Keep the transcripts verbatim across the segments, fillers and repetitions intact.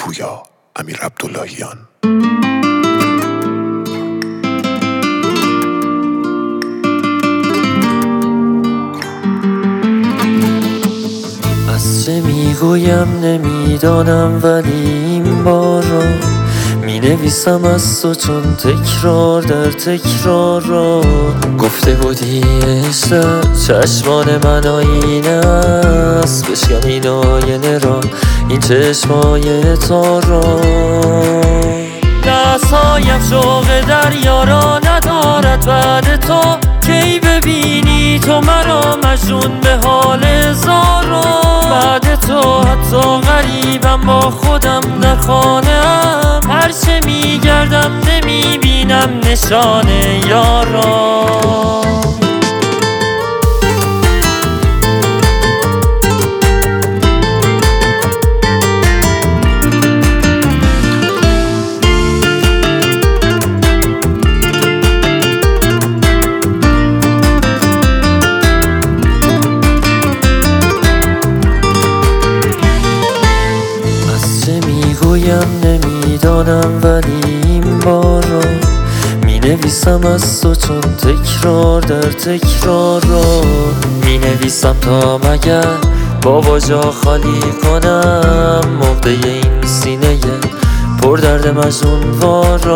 پویا امیر عبداللهیان. از چه میگویم نمیدانم، ولی این بار را می نویسم از تو، چون تکرار در تکرار را گفته بودی عشق چشمان من آینه است، بشکن این آینه را، این چشمای تو را. دستهایم شوق دریا را ندارد بعد تو، کی ببینی تو مرا مجنون به حال زارا. بعد تو حتی غریبم با خودم در خانه ام، هرچه میگردم نمیبینم نشان یارا. نمیدانم ولی این بار را می نویسم از تو، چون تکرار در تکرار را می نویسم تا مگر بابا جا خالی کنم مقده این سینه پر درد مجنونوار را.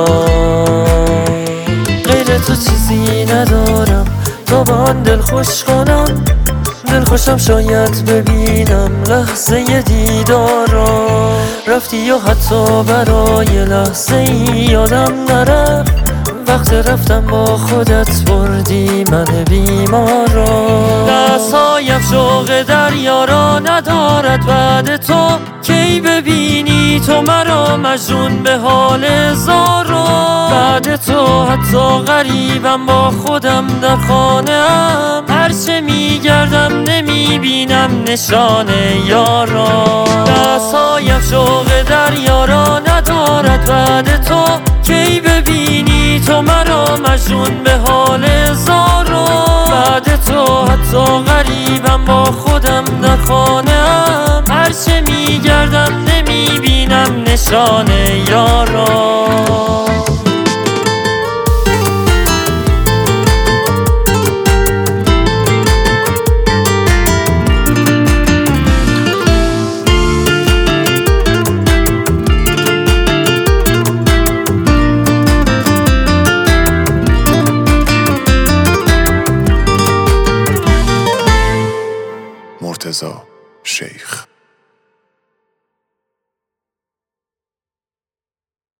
غیر تو چیزی ندارم تا با آن دل خوش کنم، دل خوشم شاید ببینم لحظه دیدار را. رفتی و حتی برای لحظه ای یادم نرفت، وقت رفتم با خودت بردی من بیمار را. دستهایم شوق دریا را ندارد بعد تو، کی ببینی تو مرا مجنون به حال زارا. بعد تو حتی غریبم با خودم در خانه ام، هرچه میگردم نمیبینم نشان یارا. دستهایم شوق دریا را ندارد بعد تو، کی ببینی تو مرا مجنون به حال زارا. بعد تو حتی غریبم با خودم در خانه ام، هرچه میگردم نمیبینم نشان یارا. مرتضی